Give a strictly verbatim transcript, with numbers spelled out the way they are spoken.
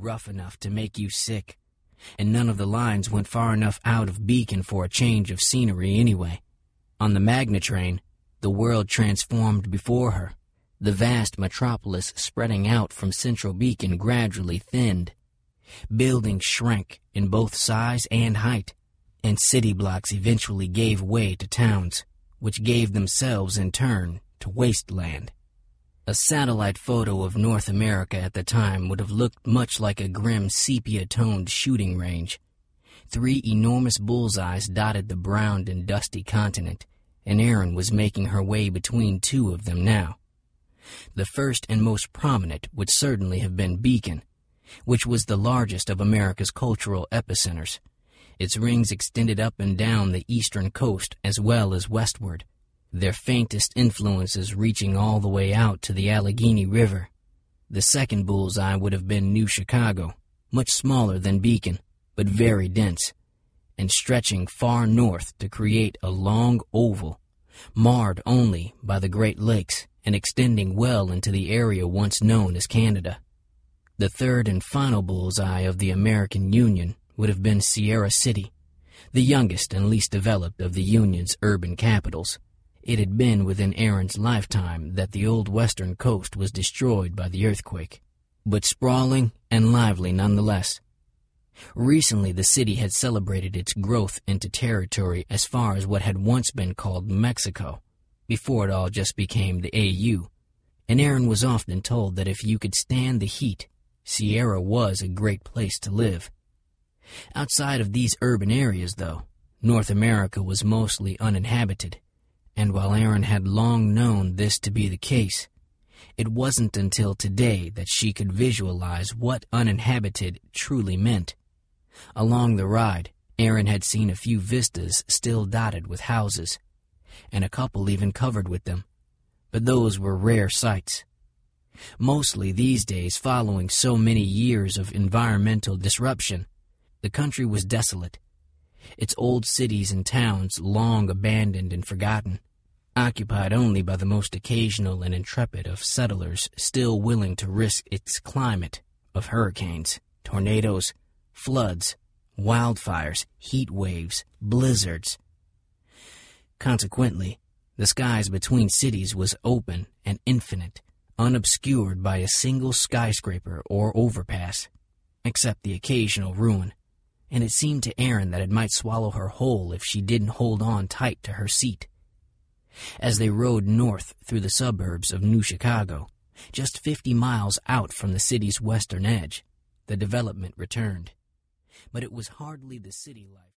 rough enough to make you sick, and none of the lines went far enough out of Beacon for a change of scenery anyway. On the Magna train, the world transformed before her. The vast metropolis spreading out from central Beacon gradually thinned. Buildings shrank in both size and height, and city blocks eventually gave way to towns, which gave themselves in turn to wasteland. A satellite photo of North America at the time would have looked much like a grim sepia-toned shooting range. Three enormous bullseyes dotted the browned and dusty continent, and Erin was making her way between two of them now. The first and most prominent would certainly have been Beacon, which was the largest of America's cultural epicenters. Its rings extended up and down the eastern coast as well as westward, their faintest influences reaching all the way out to the Allegheny River. The second bullseye would have been New Chicago, much smaller than Beacon, but very dense, and stretching far north to create a long oval, marred only by the Great Lakes and extending well into the area once known as Canada. The third and final bullseye of the American Union would have been Sierra City, the youngest and least developed of the Union's urban capitals. It had been within Erin's lifetime that the old western coast was destroyed by the earthquake, but sprawling and lively nonetheless. Recently, the city had celebrated its growth into territory as far as what had once been called Mexico, before it all just became the A U, and Erin was often told that if you could stand the heat, Sierra was a great place to live. Outside of these urban areas, though, North America was mostly uninhabited, and while Erin had long known this to be the case, it wasn't until today that she could visualize what uninhabited truly meant. Along the ride, Erin had seen a few vistas still dotted with houses, and a couple even covered with them, but those were rare sights. Mostly these days, following so many years of environmental disruption, the country was desolate, its old cities and towns long abandoned and forgotten, occupied only by the most occasional and intrepid of settlers still willing to risk its climate of hurricanes, tornadoes, floods, wildfires, heat waves, blizzards. Consequently, the skies between cities was open and infinite, unobscured by a single skyscraper or overpass, except the occasional ruin, and it seemed to Erin that it might swallow her whole if she didn't hold on tight to her seat. As they rode north through the suburbs of New Chicago, just fifty miles out from the city's western edge, the development returned. But it was hardly the city life.